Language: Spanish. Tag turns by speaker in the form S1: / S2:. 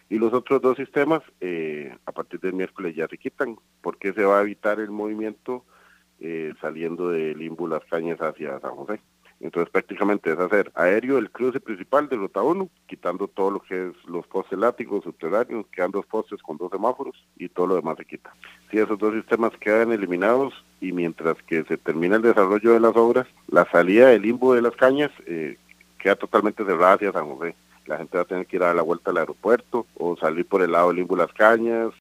S1: Y los otros dos sistemas, a partir del miércoles ya se quitan, porque se va a evitar el movimiento saliendo de Limbo Las Cañas hacia San José. Entonces prácticamente es hacer aéreo el cruce principal de Ruta 1, quitando todo lo que es los postes látigos subterráneos, quedan 2 postes con 2 semáforos y todo lo demás se quita. Si esos dos sistemas quedan eliminados y mientras que se termina el desarrollo de las obras, la salida del Limbo de Las Cañas queda totalmente cerrada hacia San José. La gente va a tener que ir a dar la vuelta al aeropuerto o salir por el lado del Limbo Las Cañas